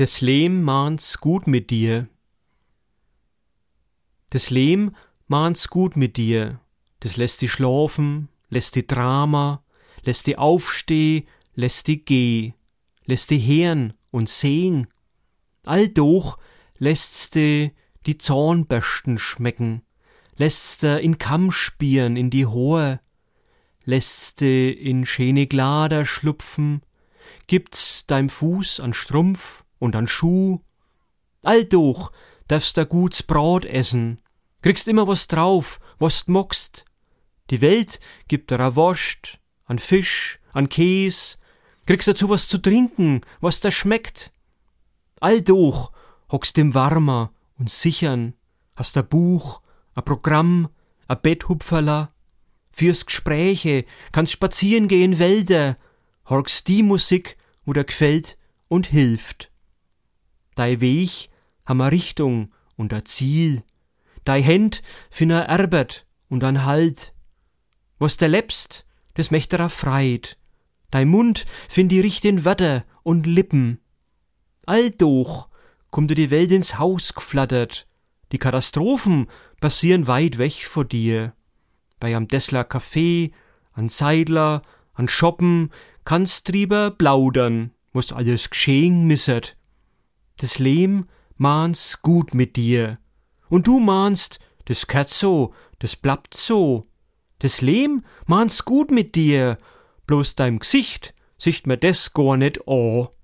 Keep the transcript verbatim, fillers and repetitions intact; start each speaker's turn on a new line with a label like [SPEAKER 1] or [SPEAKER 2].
[SPEAKER 1] Das Lehm mahnt's gut mit dir. Das Lehm mahnt's gut mit dir. Das lässt die schlafen, lässt die Drama, lässt die aufsteh, lässt die geh, lässt die hören und sehen. Alldurch lässt's die die Zahnbürsten schmecken, lässt's dir in Kamm spieren in die Hohe, lässt's die in schöne Glader schlupfen, gibt's deinem Fuß an Strumpf und an Schuh. Alldurch darfst da guts Brot essen, kriegst immer was drauf, was d mogst. Die Welt gibt dir a Wurst, an Fisch, an Käs, kriegst dazu was zu trinken, was da schmeckt. Alldurch hockst im Warmer und Sichern, hast a Buch, a Programm, a Betthupferler, führst Gespräche, kannst spazieren gehen in Wälder, horchst die Musik, wo dir gefällt und hilft. Dei Weg ham a Richtung und a Ziel, dei Händ fin a Erbert und an Halt. Was der lebst, des mächt er a Freit, dei Mund fin die richtigen Wörter und Lippen. Alldurch kommt dir die Welt ins Haus geflattert, die Katastrophen passieren weit weg vor dir. Bei am Dessler Café, an Seidler, an Shoppen kannst drüber plaudern, was alles geschehen missert. Das Lehm mahnt's gut mit dir. Und du mahnst, das gehört so, das bleibt so. Das Lehm mahnt's gut mit dir, bloß deinem Gesicht sicht mir des gar nicht an.